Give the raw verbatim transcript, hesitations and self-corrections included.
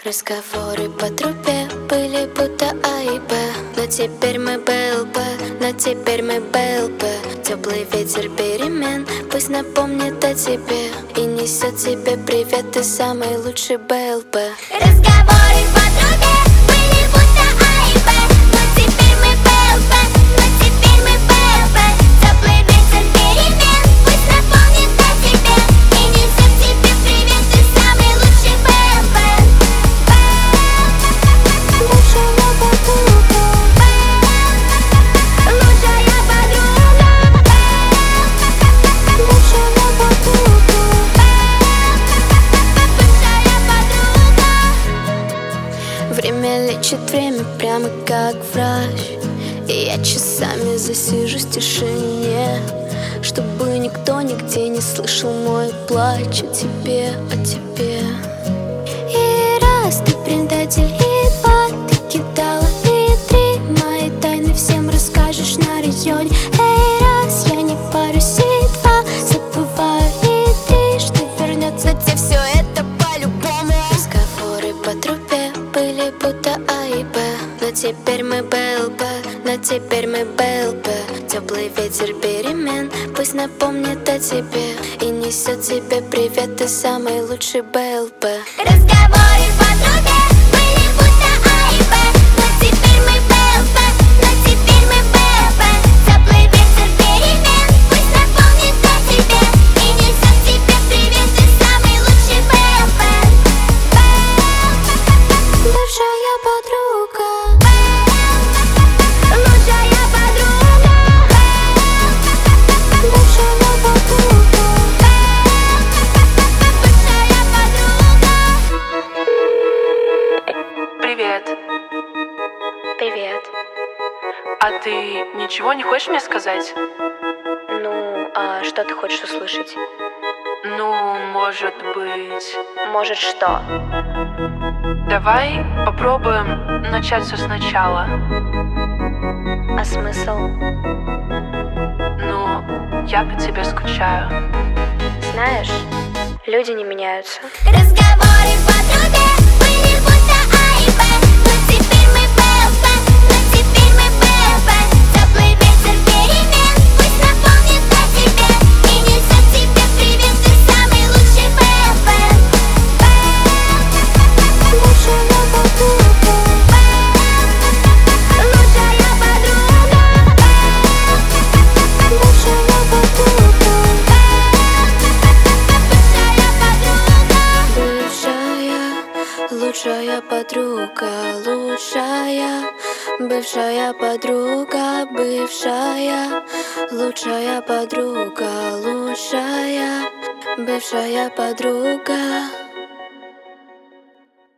Разговоры по трубе были будто А и Б. Но теперь мы БЛП, но теперь мы БЛП. Теплый ветер перемен пусть напомнит о тебе и несет тебе привет, ты самый лучший БЛП. Разговоры по трубе были будто А и Б. Но теперь мы БЛП, но теперь мы БЛП. Теплый ветер перемен пусть напомнит о тебе и несет тебе привет, ты самый лучший БЛП. Лучшая подруга, лучшая подруга, лучшая подруга, лучшая подруга. Время лечит время прямо как врач, и я часами засижусь в тишине, чтобы никто нигде не слышал мой плач о тебе, о тебе. И раз ты предатель, и два ты кидала, и три мои тайны всем расскажешь на районе. Эй, раз я не парюсь, и два забываю, и три что вернется тебе все это по-любому. Разговоры по трубе были будто А и Б. Но теперь мы БЛП, но теперь мы БЛП. Теплый ветер перемен пусть напомнит о тебе и несет тебе привет, ты самый лучший БЛП. Разговоры по трубе были будто А и Б. Но теперь мы БЛП, но теперь мы БЛП. Теплый ветер перемен пусть напомнит о тебе и несет тебе привет, ты самый лучший БЛП. Бывшая подруга, Лучшая подруга, бывшая подруга. лучшая подруга. Привет. Привет. А ты ничего не хочешь мне сказать? Ну, а что ты хочешь услышать? Ну, может быть... Может, что? Давай попробуем начать все сначала. А смысл? Ну, я по тебе скучаю. Знаешь, люди не меняются. Разговоры по трубе были будто А и Б. Но теперь мы БЛП, но теперь мы БЛП. Теплый ветер перемен пусть напомнит о тебе и несет тебе привет, ты самый лучший БЛП. Лучшая подруга, Лучшая подруга, лучшая подруга. лучшая подруга. Бывшая, лучшая, бывшая подруга, бывшая, лучшая подруга, лучшая, бывшая подруга.